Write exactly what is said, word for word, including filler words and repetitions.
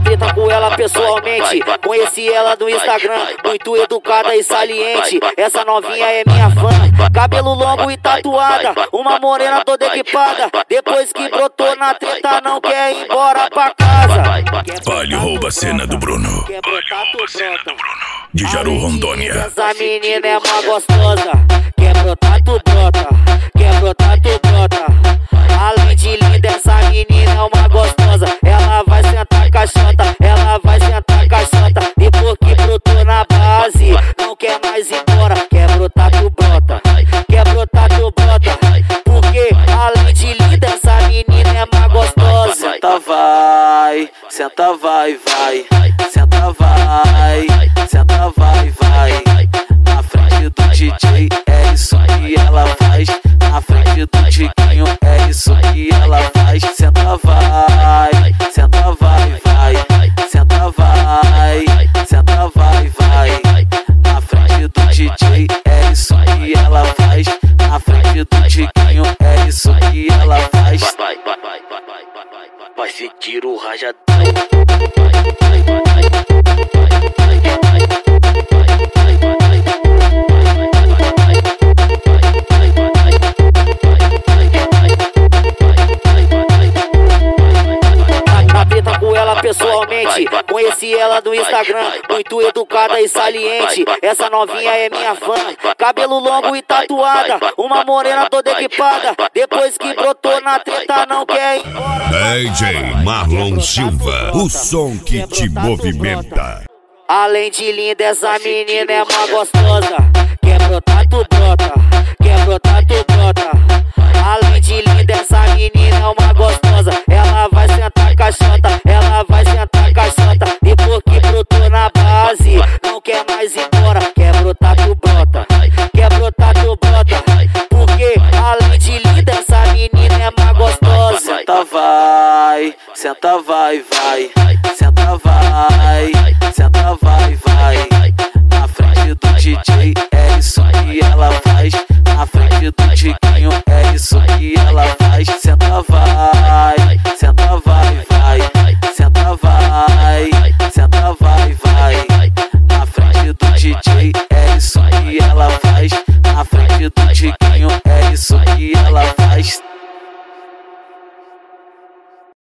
treta com ela pessoalmente, conheci ela no Instagram, muito educada e saliente. Essa novinha é minha fã, cabelo longo e tatuada, uma morena toda equipada. Depois que brotou na treta não quer ir embora pra casa. Palio rouba a cena do Bruno. Palio rouba a cena do Bruno. De Jaru, Rondônia. Essa menina é uma gostosa, quer brotar tu brota, quer brotar tu brota. Além de linda, essa menina é uma gostosa. Ela vai sentar caixota, ela vai sentar caixota. Depois que brotou na base, não quer mais ir embora. Quer brotar tu brota, quer brotar tu brota. Porque além de linda, essa menina é uma gostosa. Senta vai, senta vai, vai. Senta vai, senta vai, vai. Na frente do D J é isso que ela faz. Na frente do Diguinho é isso que ela faz. Senta vai, senta vai, vai. Senta vai, senta vai, vai. Na frente do D J é isso que ela faz. Na frente do Diguinho é isso que ela faz. Vai, vai, vai, vai, vai, vai, vai sentir o rajadão. Pessoalmente, conheci ela no Instagram, muito educada e saliente. Essa novinha é minha fã, cabelo longo e tatuada, uma morena toda equipada. Depois que brotou na treta não quer ir embora. D J Marlon Silva, o som que te movimenta. Além de linda, essa menina é uma gostosa, quer brotar tu brota, quer brotar tu brota. Além de linda, essa menina é uma gostosa. Ela vai sentar caixota, ela vai sentar caixota. Depois que brotou na base, não quer mais ir embora. Quer brotar tu brota, quer brotar tu brota. Porque além de linda, essa menina é uma gostosa. Senta vai, senta vai, vai. Senta vai, senta vai, vai. Na frente do D J é isso que ela faz. Na frente do D J